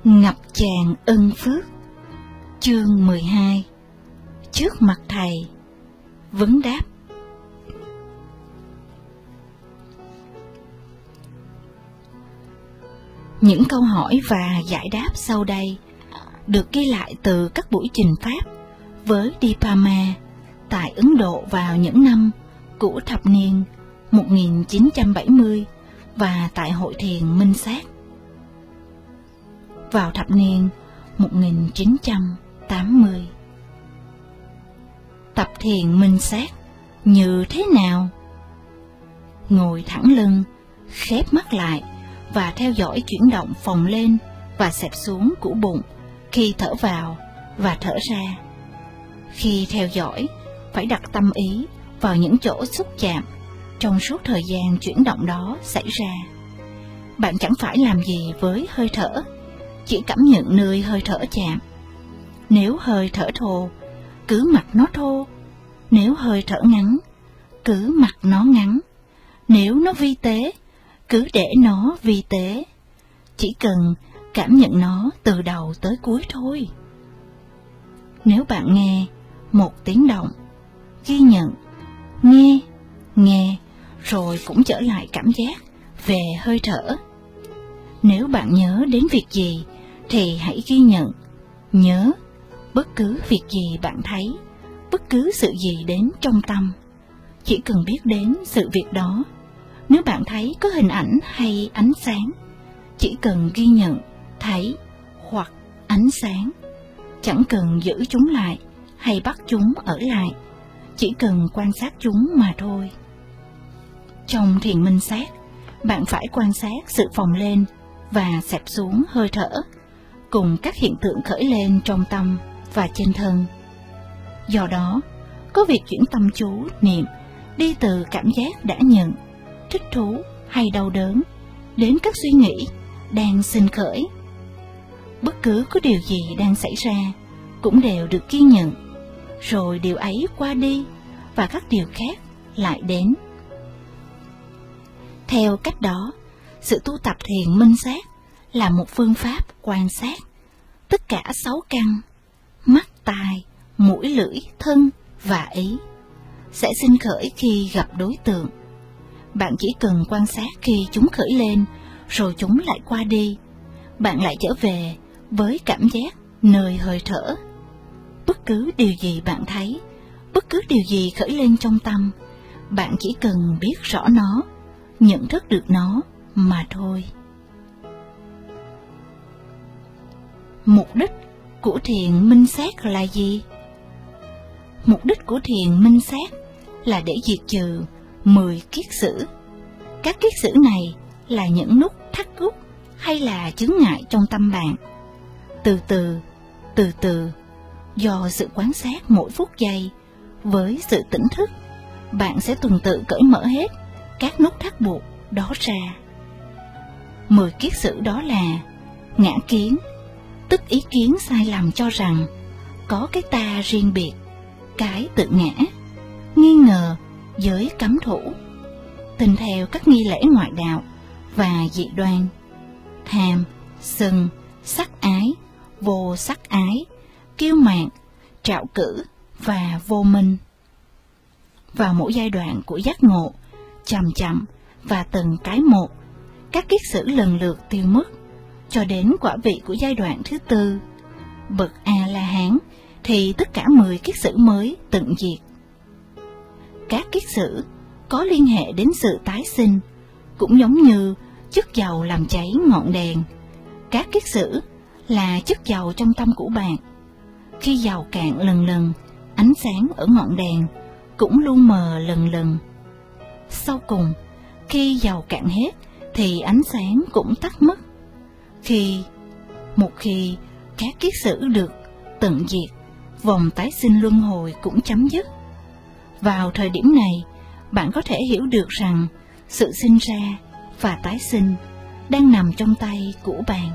Ngập tràn ân phước. Chương 12. Trước mặt thầy. Vấn đáp. Những câu hỏi và giải đáp sau đây được ghi lại từ các buổi trình pháp với Dipama tại Ấn Độ vào những năm của thập niên 1970 và tại Hội thiền Minh Sát vào thập niên 1980. Tập thiền Minh Sát như thế nào? Ngồi thẳng lưng, khép mắt lại và theo dõi chuyển động phồng lên và xẹp xuống của bụng khi thở vào và thở ra. Khi theo dõi, phải đặt tâm ý vào những chỗ xúc chạm trong suốt thời gian chuyển động đó xảy ra. Bạn chẳng phải làm gì với hơi thở, chỉ cảm nhận nơi hơi thở chạm. Nếu hơi thở thô, cứ mặc nó thô. Nếu hơi thở ngắn, cứ mặc nó ngắn. Nếu nó vi tế, cứ để nó vi tế. Chỉ cần cảm nhận nó từ đầu tới cuối thôi. Nếu bạn nghe một tiếng động, ghi nhận, nghe, rồi cũng trở lại cảm giác về hơi thở. Nếu bạn nhớ đến việc gì, thì hãy ghi nhận, nhớ bất cứ việc gì bạn thấy, bất cứ sự gì đến trong tâm. Chỉ cần biết đến sự việc đó. Nếu bạn thấy có hình ảnh hay ánh sáng, chỉ cần ghi nhận, thấy hoặc ánh sáng. Chẳng cần giữ chúng lại hay bắt chúng ở lại, chỉ cần quan sát chúng mà thôi. Trong thiền minh sát, bạn phải quan sát sự phồng lên và xẹp xuống hơi thở, cùng các hiện tượng khởi lên trong tâm và trên thân. Do đó, có việc chuyển tâm chú niệm đi từ cảm giác đã nhận, thích thú hay đau đớn, đến các suy nghĩ đang sinh khởi. Bất cứ có điều gì đang xảy ra cũng đều được ghi nhận, rồi điều ấy qua đi và các điều khác lại đến. Theo cách đó, sự tu tập thiền minh sát là một phương pháp quan sát tất cả 6 căn: mắt, tai, mũi, lưỡi, thân và ý sẽ sinh khởi khi gặp đối tượng. Bạn chỉ cần quan sát khi chúng khởi lên, rồi chúng lại qua đi. Bạn lại trở về với cảm giác nơi hơi thở. Bất cứ điều gì bạn thấy, bất cứ điều gì khởi lên trong tâm, bạn chỉ cần biết rõ nó, nhận thức được nó mà thôi. Mục đích của thiền minh sát là gì? Mục đích của thiền minh sát là để diệt trừ 10 kiết sử. Các kiết sử này là những nút thắt gút hay là chướng ngại trong tâm bạn. Từ từ, do sự quan sát mỗi phút giây, với sự tỉnh thức, bạn sẽ tuần tự cởi mở hết các nút thắt buộc đó ra. 10 kiết sử đó là ngã kiến, tức ý kiến sai lầm cho rằng có cái ta riêng biệt, cái tự ngã; nghi ngờ, giới cấm thủ, tin theo các nghi lễ ngoại đạo và dị đoan; tham, sân, sắc ái, vô sắc ái, kiêu mạn, trạo cử và vô minh. Vào mỗi giai đoạn của giác ngộ, chậm chậm và từng cái một, các kiết sử lần lượt tiêu mất, cho đến quả vị của giai đoạn thứ 4, bậc A-la-hán, thì tất cả 10 kiết sử mới tận diệt. Các kiết sử có liên hệ đến sự tái sinh, cũng giống như chất dầu làm cháy ngọn đèn. Các kiết sử là chất dầu trong tâm của bạn. Khi dầu cạn lần lần, ánh sáng ở ngọn đèn cũng lu mờ lần lần. Sau cùng, khi dầu cạn hết thì ánh sáng cũng tắt mất. Một khi các kiết sử được tận diệt, vòng tái sinh luân hồi cũng chấm dứt. Vào thời điểm này, bạn có thể hiểu được rằng sự sinh ra và tái sinh đang nằm trong tay của bạn.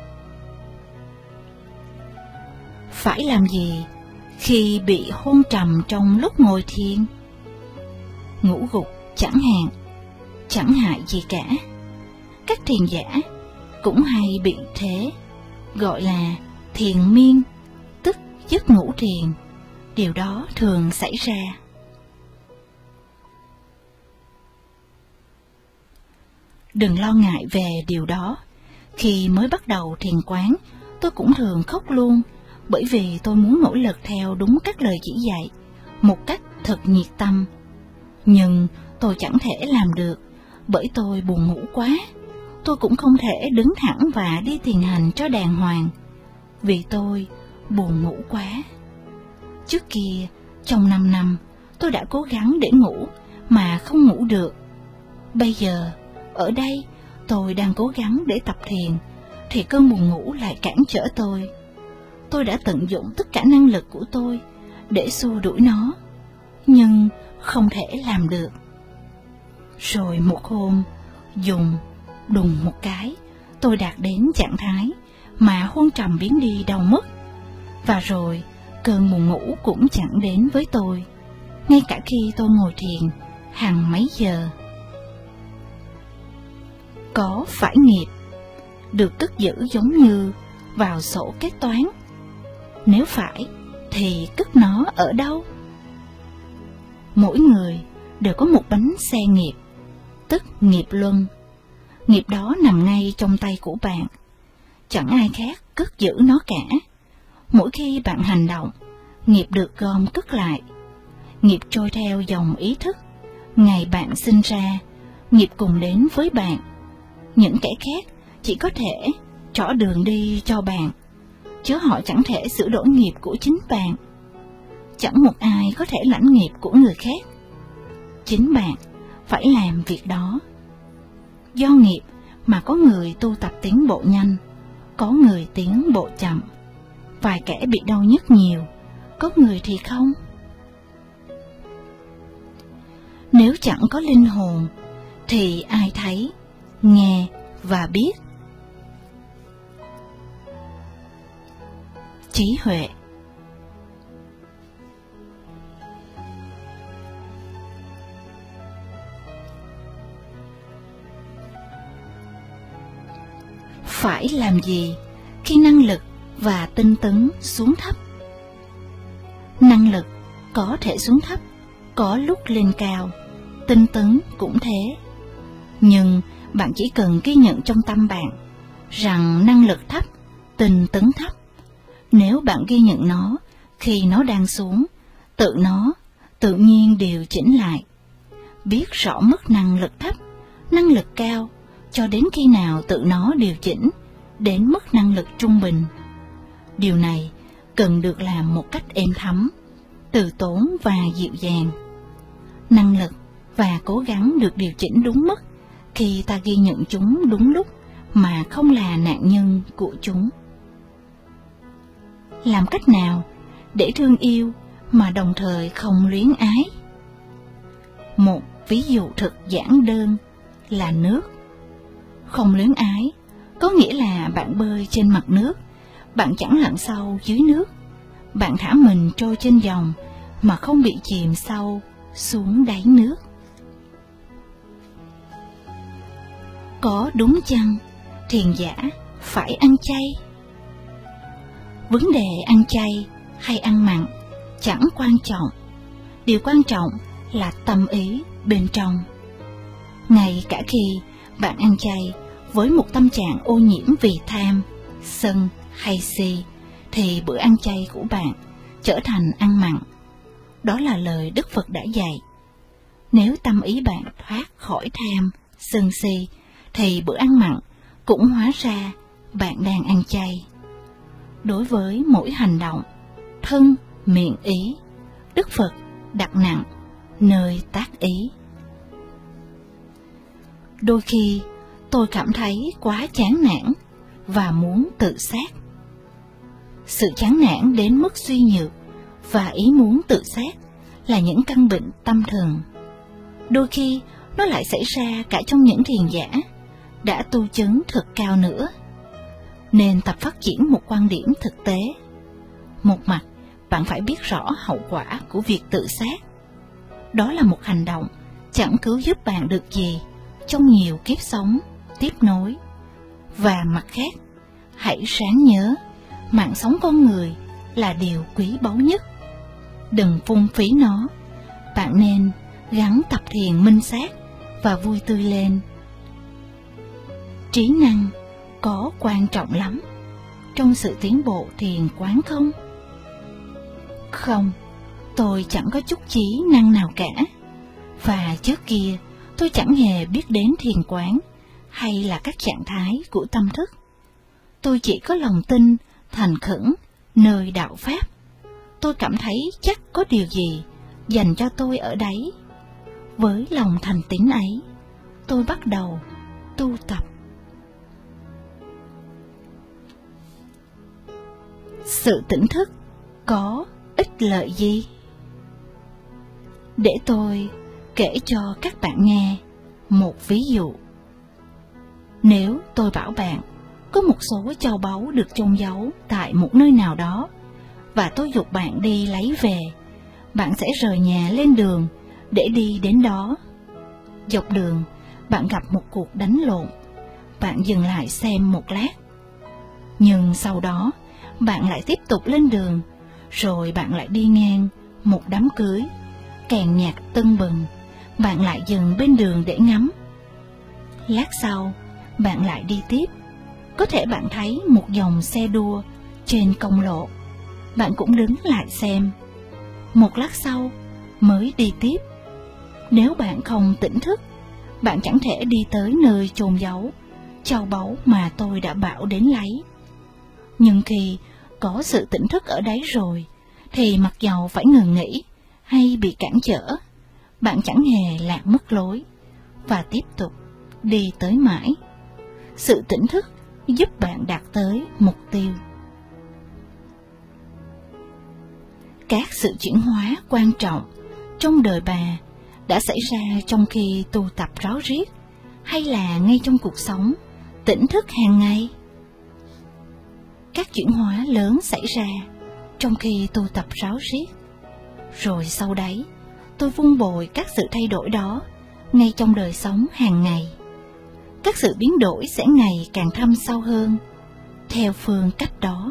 Phải làm gì khi bị hôn trầm trong lúc ngồi thiền? Ngủ gục chẳng hại gì cả. Các thiền giả cũng hay bị thế. gọi là thiền miên, tức giấc ngủ thiền. Điều đó thường xảy ra. Đừng lo ngại về điều đó. Khi mới bắt đầu thiền quán, tôi cũng thường khóc luôn, bởi vì tôi muốn nỗ lực theo đúng các lời chỉ dạy, một cách thật nhiệt tâm. Nhưng tôi chẳng thể làm được, bởi tôi buồn ngủ quá. Tôi cũng không thể đứng thẳng và đi thiền hành cho đàng hoàng, vì tôi buồn ngủ quá. Trước kia, trong 5 năm, tôi đã cố gắng để ngủ mà không ngủ được. Bây giờ, ở đây, tôi đang cố gắng để tập thiền, thì cơn buồn ngủ lại cản trở tôi. Tôi đã tận dụng tất cả năng lực của tôi để xua đuổi nó, nhưng không thể làm được. Rồi một hôm, đùng một cái, tôi đạt đến trạng thái mà hôn trầm biến đi đâu mất. Và rồi, cơn buồn ngủ cũng chẳng đến với tôi, ngay cả khi tôi ngồi thiền hàng mấy giờ. Có phải nghiệp được cất giữ giống như vào sổ kế toán? Nếu phải, thì cất nó ở đâu? Mỗi người đều có một bánh xe nghiệp, tức nghiệp luân. Nghiệp đó nằm ngay trong tay của bạn, chẳng ai khác cất giữ nó cả. Mỗi khi bạn hành động, nghiệp được gom cất lại. Nghiệp trôi theo dòng ý thức. Ngày bạn sinh ra, nghiệp cùng đến với bạn. Những kẻ khác chỉ có thể trỏ đường đi cho bạn, chứ họ chẳng thể sửa đổi nghiệp của chính bạn. Chẳng một ai có thể lãnh nghiệp của người khác. Chính bạn phải làm việc đó. Do nghiệp mà có người tu tập tiến bộ nhanh, có người tiến bộ chậm. Vài kẻ bị đau nhức nhiều, có người thì không. Nếu chẳng có linh hồn, thì ai thấy, nghe và biết? Trí huệ. Phải làm gì khi năng lực và tinh tấn xuống thấp? Năng lực có thể xuống thấp, có lúc lên cao, tinh tấn cũng thế. Nhưng bạn chỉ cần ghi nhận trong tâm bạn rằng năng lực thấp, tinh tấn thấp. Nếu bạn ghi nhận nó khi nó đang xuống, nó tự nhiên điều chỉnh lại. Biết rõ mức năng lực thấp, năng lực cao, cho đến khi nào tự nó điều chỉnh đến mức năng lực trung bình. Điều này cần được làm một cách êm thấm, từ tốn và dịu dàng. Năng lực và cố gắng được điều chỉnh đúng mức khi ta ghi nhận chúng đúng lúc mà không là nạn nhân của chúng. Làm cách nào để thương yêu mà đồng thời không luyến ái? Một ví dụ thực giản đơn là nước. Không luyến ái có nghĩa là bạn bơi trên mặt nước, bạn chẳng lặn sâu dưới nước, bạn thả mình trôi trên dòng mà không bị chìm sâu xuống đáy nước. Có đúng chăng thiền giả phải ăn chay? Vấn đề ăn chay hay ăn mặn chẳng quan trọng. Điều quan trọng là tâm ý bên trong. Ngay cả khi bạn ăn chay với một tâm trạng ô nhiễm vì tham, sân hay si, thì bữa ăn chay của bạn trở thành ăn mặn. Đó là lời Đức Phật đã dạy. Nếu tâm ý bạn thoát khỏi tham, sân si, thì bữa ăn mặn cũng hóa ra bạn đang ăn chay. Đối với mỗi hành động, thân, miệng, ý, Đức Phật đặt nặng nơi tác ý. Đôi khi tôi cảm thấy quá chán nản và muốn tự sát. Sự chán nản đến mức suy nhược và ý muốn tự sát là những căn bệnh tâm thần. Đôi khi nó lại xảy ra cả trong những thiền giả đã tu chứng thực cao nữa. Nên tập phát triển một quan điểm thực tế. Một mặt, bạn phải biết rõ hậu quả của việc tự sát. Đó là một hành động chẳng cứu giúp bạn được gì trong nhiều kiếp sống tiếp nối. Và mặt khác, hãy ráng nhớ, mạng sống con người là điều quý báu nhất. Đừng phung phí nó, bạn nên gắng tập thiền minh sát và vui tươi lên. Trí năng có quan trọng lắm trong sự tiến bộ thiền quán không? Không, tôi chẳng có chút trí năng nào cả. Và trước kia tôi chẳng hề biết đến thiền quán hay là các trạng thái của tâm thức. Tôi chỉ có lòng tin thành khẩn nơi đạo Pháp. Tôi cảm thấy chắc có điều gì dành cho tôi ở đấy. Với lòng thành tín ấy, tôi bắt đầu tu tập. Sự tỉnh thức có ích lợi gì? Để tôi kể cho các bạn nghe một ví dụ. Nếu tôi bảo bạn có một số châu báu được chôn giấu tại một nơi nào đó, và tôi giục bạn đi lấy về, bạn sẽ rời nhà lên đường để đi đến đó. Dọc đường, bạn gặp một cuộc đánh lộn. Bạn dừng lại xem một lát. Nhưng sau đó, bạn lại tiếp tục lên đường, rồi bạn lại đi ngang một đám cưới, kèn nhạc tưng bừng. Bạn lại dừng bên đường để ngắm. Lát sau, bạn lại đi tiếp. Có thể bạn thấy một dòng xe đua trên công lộ. Bạn cũng đứng lại xem. Một lát sau mới đi tiếp. Nếu bạn không tỉnh thức, bạn chẳng thể đi tới nơi chôn giấu châu báu mà tôi đã bảo đến lấy. Nhưng khi có sự tỉnh thức ở đấy rồi, thì mặc dầu phải ngừng nghỉ hay bị cản trở, bạn chẳng hề lạc mất lối và tiếp tục đi tới mãi. Sự tỉnh thức giúp bạn đạt tới mục tiêu. Các sự chuyển hóa quan trọng trong đời bà đã xảy ra trong khi tu tập ráo riết, hay là ngay trong cuộc sống tỉnh thức hàng ngày? Các chuyển hóa lớn xảy ra trong khi tu tập ráo riết. Rồi sau đấy, tôi vun bồi các sự thay đổi đó ngay trong đời sống hàng ngày. Các sự biến đổi sẽ ngày càng thâm sâu hơn theo phương cách đó.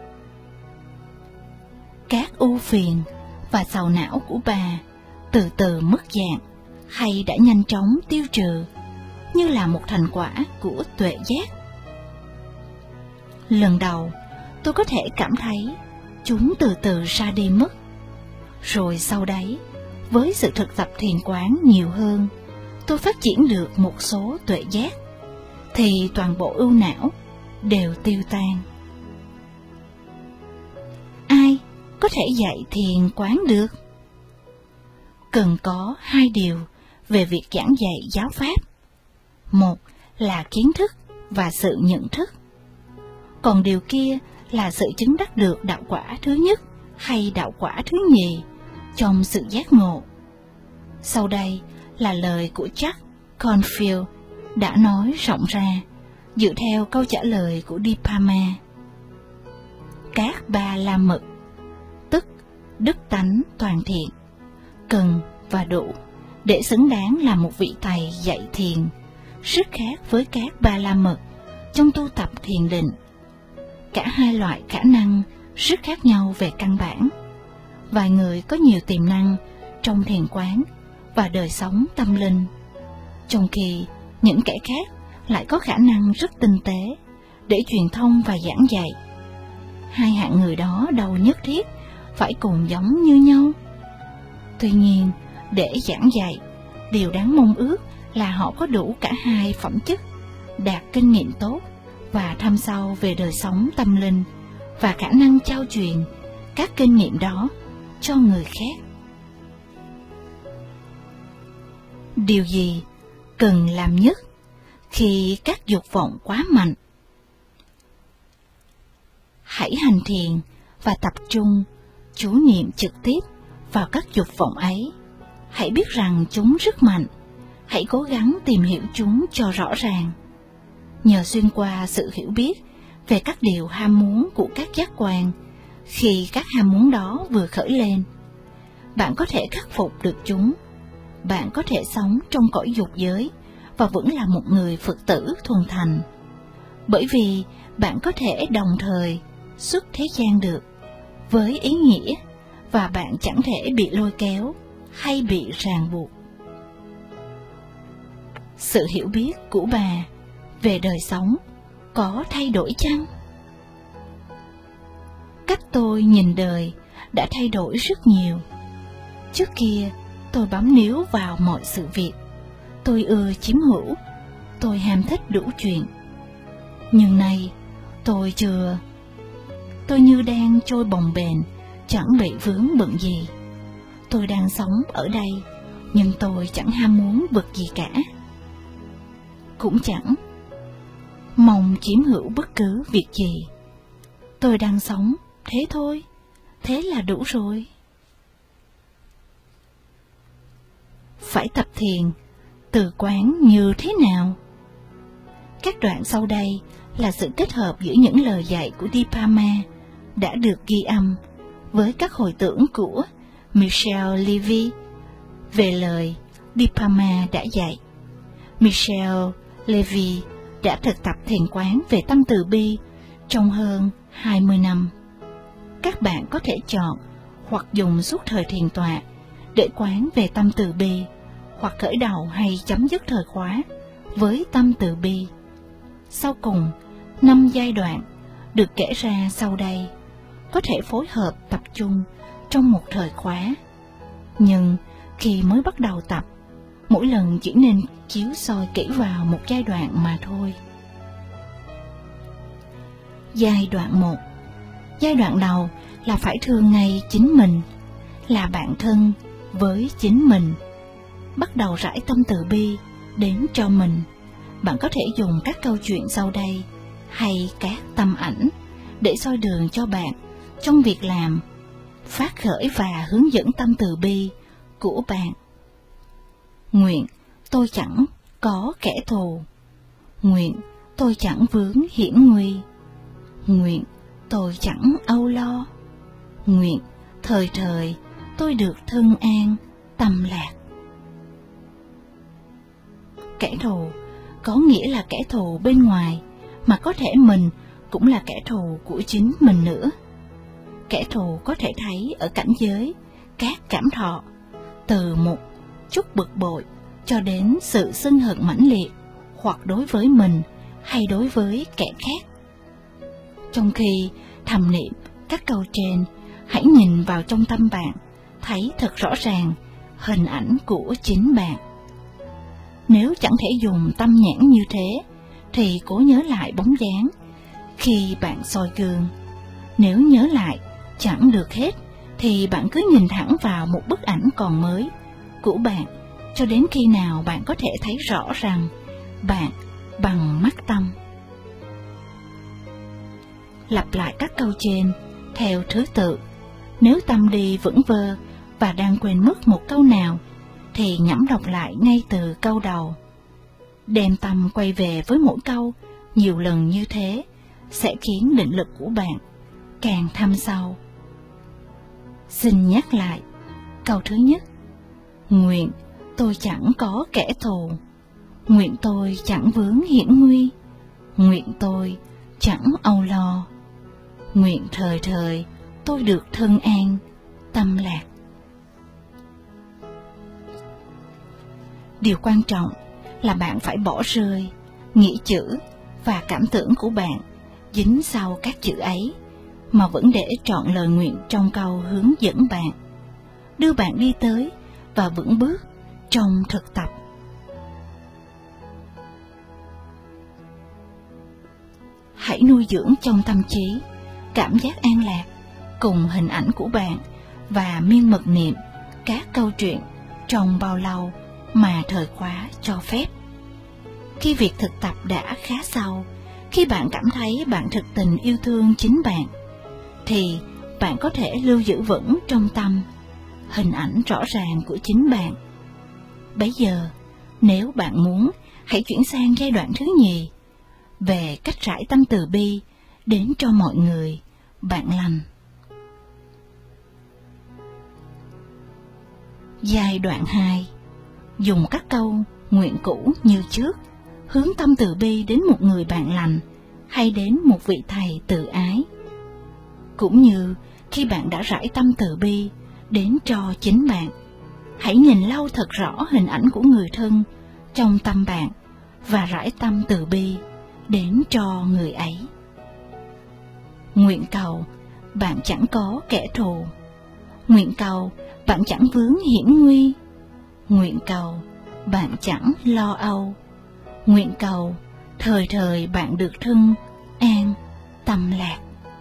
Các ưu phiền và sầu não của bà từ từ mất dạng hay đã nhanh chóng tiêu trừ, như là một thành quả của tuệ giác. Lần đầu, tôi có thể cảm thấy chúng từ từ ra đi mất. Rồi sau đấy, với sự thực tập thiền quán nhiều hơn, tôi phát triển được một số tuệ giác, thì toàn bộ ưu não đều tiêu tan. Ai có thể dạy thiền quán được? Cần có hai điều về việc giảng dạy giáo pháp. Một là kiến thức và sự nhận thức. Còn điều kia là sự chứng đắc được đạo quả thứ nhất hay đạo quả thứ nhì trong sự giác ngộ. Sau đây là lời của Jack Cornfield đã nói rộng ra, dựa theo câu trả lời của Dipama. Các ba la mật, tức đức tánh toàn thiện, cần và đủ để xứng đáng là một vị thầy dạy thiền, rất khác với các ba la mật trong tu tập thiền định. Cả hai loại khả năng rất khác nhau về căn bản. Vài người có nhiều tiềm năng trong thiền quán và đời sống tâm linh, trong khi những kẻ khác lại có khả năng rất tinh tế để truyền thông và giảng dạy. Hai hạng người đó đâu nhất thiết phải cùng giống như nhau. Tuy nhiên, để giảng dạy, điều đáng mong ước là họ có đủ cả hai phẩm chất, đạt kinh nghiệm tốt và thâm sâu về đời sống tâm linh, và khả năng trao truyền các kinh nghiệm đó cho người khác. Điều gì cần làm nhất khi các dục vọng quá mạnh? Hãy hành thiền và tập trung chú niệm trực tiếp vào các dục vọng ấy. Hãy biết rằng chúng rất mạnh. Hãy cố gắng tìm hiểu chúng cho rõ ràng. Nhờ xuyên qua sự hiểu biết về các điều ham muốn của các giác quan, khi các ham muốn đó vừa khởi lên, bạn có thể khắc phục được chúng. Bạn có thể sống trong cõi dục giới và vẫn là một người Phật tử thuần thành. bởi vì bạn có thể đồng thời xuất thế gian được với ý nghĩa, và bạn chẳng thể bị lôi kéo hay bị ràng buộc. Sự hiểu biết của bà về đời sống có thay đổi chăng? Cách tôi nhìn đời đã thay đổi rất nhiều. Trước kia, tôi bám níu vào mọi sự việc. Tôi ưa chiếm hữu, tôi ham thích đủ chuyện. Nhưng nay, tôi như đang trôi bồng bềnh, chẳng bị vướng bận gì. Tôi đang sống ở đây, nhưng tôi chẳng ham muốn vật gì cả. Cũng chẳng mong chiếm hữu bất cứ việc gì. Tôi đang sống, thế thôi, thế là đủ rồi. Phải tập thiền, từ quán như thế nào? Các đoạn sau đây là sự kết hợp giữa những lời dạy của Dipama đã được ghi âm với các hồi tưởng của Michel Levy về lời Dipama đã dạy. Michel Levy đã thực tập thiền quán về tâm từ bi trong hơn 20 năm. Các bạn có thể chọn hoặc dùng suốt thời thiền tọa để quán về tâm từ bi, hoặc khởi đầu hay chấm dứt thời khóa với tâm từ bi. Sau cùng, 5 giai đoạn được kể ra sau đây có thể phối hợp tập trung trong một thời khóa. Nhưng khi mới bắt đầu tập, mỗi lần chỉ nên chiếu soi kỹ vào một giai đoạn mà thôi. Giai đoạn 1. Giai đoạn đầu là phải thương ngay chính mình, là bạn thân với chính mình. Bắt đầu rải tâm từ bi đến cho mình. Bạn có thể dùng các câu chuyện sau đây hay các tâm ảnh để soi đường cho bạn trong việc làm, phát khởi và hướng dẫn tâm từ bi của bạn. Nguyện tôi chẳng có kẻ thù. Nguyện tôi chẳng vướng hiểm nguy. Nguyện tôi chẳng âu lo. Nguyện thời thời tôi được thân an, tâm lạc. Kẻ thù có nghĩa là kẻ thù bên ngoài, mà có thể mình cũng là kẻ thù của chính mình nữa. Kẻ thù có thể thấy ở cảnh giới các cảm thọ, từ một chút bực bội cho đến sự sân hận mãnh liệt, hoặc đối với mình hay đối với kẻ khác. Trong khi thầm niệm các câu trên, hãy nhìn vào trong tâm bạn, thấy thật rõ ràng hình ảnh của chính bạn. Nếu chẳng thể dùng tâm nhãn như thế, thì cố nhớ lại bóng dáng khi bạn soi gương. Nếu nhớ lại chẳng được hết, thì bạn cứ nhìn thẳng vào một bức ảnh còn mới của bạn, cho đến khi nào bạn có thể thấy rõ rằng bạn bằng mắt tâm. Lặp lại các câu trên theo thứ tự. Nếu tâm đi vững vơ và đang quên mất một câu nào, thì nhẩm đọc lại ngay từ câu đầu. Đem tâm quay về với mỗi câu nhiều lần như thế sẽ khiến định lực của bạn càng thâm sâu. Xin nhắc lại câu thứ nhất. Nguyện tôi chẳng có kẻ thù. Nguyện tôi chẳng vướng hiểm nguy. Nguyện tôi chẳng âu lo. Nguyện thời thời tôi được thân an, tâm lạc. Điều quan trọng là bạn phải bỏ rơi nghĩ chữ và cảm tưởng của bạn dính sau các chữ ấy, mà vẫn để trọn lời nguyện trong câu hướng dẫn bạn, đưa bạn đi tới và vững bước trong thực tập. Hãy nuôi dưỡng trong tâm trí cảm giác an lạc cùng hình ảnh của bạn và miên mật niệm các câu chuyện trong bao lâu mà thời khóa cho phép. Khi việc thực tập đã khá sâu, khi bạn cảm thấy bạn thực tình yêu thương chính bạn, thì bạn có thể lưu giữ vững trong tâm hình ảnh rõ ràng của chính bạn. Bấy giờ, nếu bạn muốn, hãy chuyển sang giai đoạn thứ nhì, về cách rải tâm từ bi đến cho mọi người bạn lành. Giai đoạn 2. Dùng các câu nguyện cũ như trước, hướng tâm từ bi đến một người bạn lành hay đến một vị thầy từ ái. Cũng như khi bạn đã rải tâm từ bi đến cho chính bạn, hãy nhìn lâu thật rõ hình ảnh của người thân trong tâm bạn và rải tâm từ bi đến cho người ấy. Nguyện cầu bạn chẳng có kẻ thù. Nguyện cầu bạn chẳng vướng hiểm nguy. Nguyện cầu bạn chẳng lo âu. Nguyện cầu thời thời bạn được thân an tâm lạc.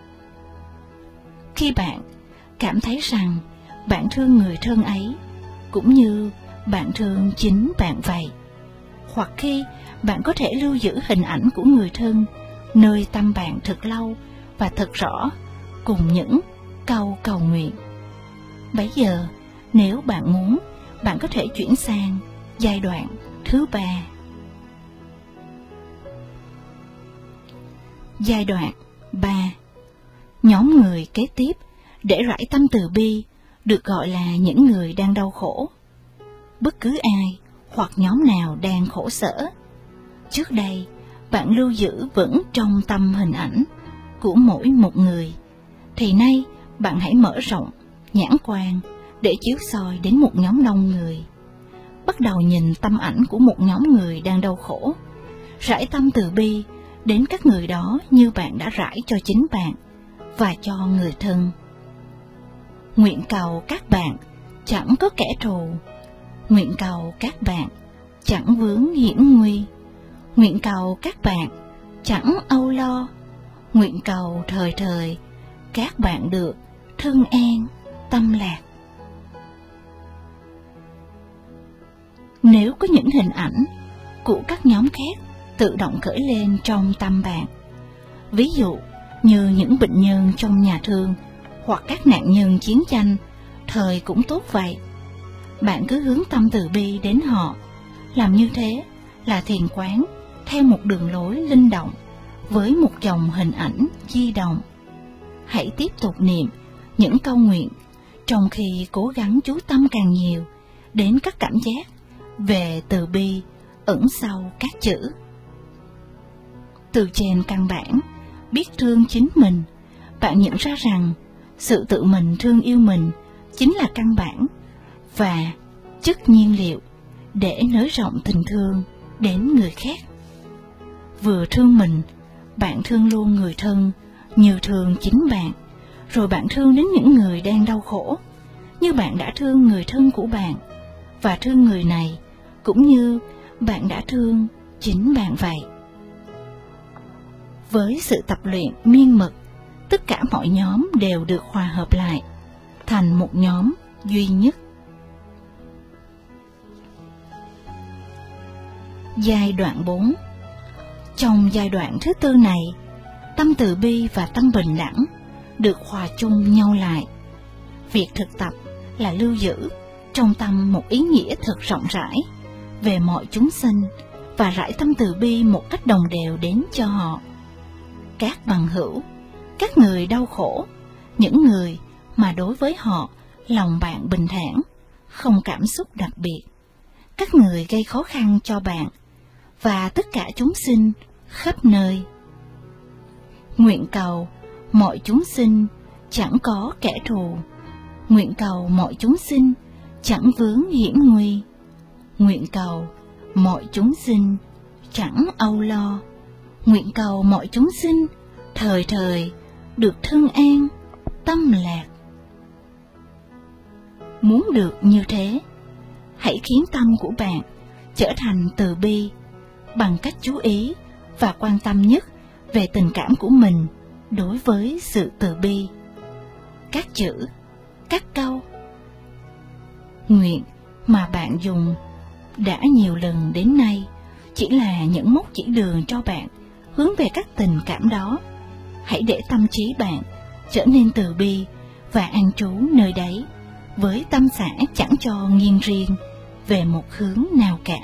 Khi bạn cảm thấy rằng bạn thương người thân ấy cũng như bạn thương chính bạn vậy, hoặc khi bạn có thể lưu giữ hình ảnh của người thân nơi tâm bạn thật lâu và thật rõ cùng những câu cầu nguyện, bấy giờ nếu bạn muốn, bạn có thể chuyển sang giai đoạn thứ 3. Giai đoạn 3. Nhóm người kế tiếp để rải tâm từ bi được gọi là những người đang đau khổ. Bất cứ ai hoặc nhóm nào đang khổ sở, trước đây bạn lưu giữ vững trong tâm hình ảnh của mỗi một người, thì nay bạn hãy mở rộng nhãn quan để chiếu soi đến một nhóm đông người. Bắt đầu nhìn tâm ảnh của một nhóm người đang đau khổ, rải tâm từ bi đến các người đó như bạn đã rải cho chính bạn và cho người thân. Nguyện cầu các bạn chẳng có kẻ thù. Nguyện cầu các bạn chẳng vướng hiểm nguy. Nguyện cầu các bạn chẳng âu lo. Nguyện cầu thời thời các bạn được thân an tâm lạc. Nếu có những hình ảnh của các nhóm khác tự động khởi lên trong tâm bạn, ví dụ như những bệnh nhân trong nhà thương hoặc các nạn nhân chiến tranh, thời cũng tốt vậy, bạn cứ hướng tâm từ bi đến họ. Làm như thế là thiền quán theo một đường lối linh động với một dòng hình ảnh di động. Hãy tiếp tục niệm những câu nguyện trong khi cố gắng chú tâm càng nhiều đến các cảm giác về từ bi ẩn sau các chữ. Từ trên căn bản biết thương chính mình, bạn nhận ra rằng sự tự mình thương yêu mình chính là căn bản và chất nhiên liệu để nới rộng tình thương đến người khác. Vừa thương mình, bạn thương luôn người thân như thương chính bạn, rồi bạn thương đến những người đang đau khổ như bạn đã thương người thân của bạn, và thương người này cũng như bạn đã thương chính bạn vậy. Với sự tập luyện miên mật, tất cả mọi nhóm đều được hòa hợp lại thành một nhóm duy nhất. Giai đoạn 4. Trong giai đoạn thứ 4 này, tâm từ bi và tâm bình đẳng được hòa chung nhau lại. Việc thực tập là lưu giữ trong tâm một ý nghĩa thật rộng rãi về mọi chúng sinh và rải tâm từ bi một cách đồng đều đến cho họ. Các bằng hữu, các người đau khổ, những người mà đối với họ lòng bạn bình thản, không cảm xúc đặc biệt, các người gây khó khăn cho bạn và tất cả chúng sinh khắp nơi. Nguyện cầu mọi chúng sinh chẳng có kẻ thù. Nguyện cầu mọi chúng sinh chẳng vướng hiểm nguy. Nguyện cầu mọi chúng sinh chẳng âu lo. Nguyện cầu mọi chúng sinh thời thời được thân an tâm lạc. Muốn được như thế, hãy khiến tâm của bạn trở thành từ bi bằng cách chú ý và quan tâm nhất về tình cảm của mình đối với sự từ bi. Các chữ, các câu nguyện mà bạn dùng đã nhiều lần đến nay chỉ là những mốc chỉ đường cho bạn hướng về các tình cảm đó. Hãy để tâm trí bạn trở nên từ bi và an trú nơi đấy, với tâm xã chẳng cho nghiêng riêng về một hướng nào cả.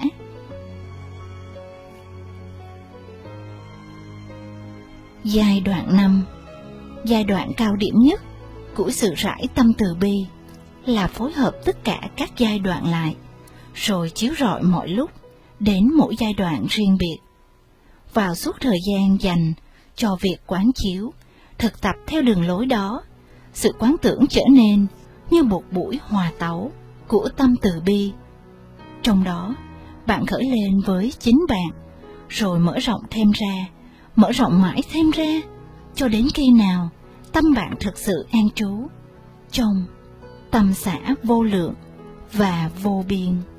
Giai đoạn 5. Giai đoạn cao điểm nhất của sự rải tâm từ bi là phối hợp tất cả các giai đoạn lại, rồi chiếu rọi mọi lúc đến mỗi giai đoạn riêng biệt. Vào suốt thời gian dành cho việc quán chiếu, thực tập theo đường lối đó, sự quán tưởng trở nên như một buổi hòa tấu của tâm từ bi. Trong đó, bạn khởi lên với chính bạn, rồi mở rộng thêm ra, mở rộng mãi thêm ra, cho đến khi nào tâm bạn thực sự an trú trong tâm xã vô lượng và vô biên.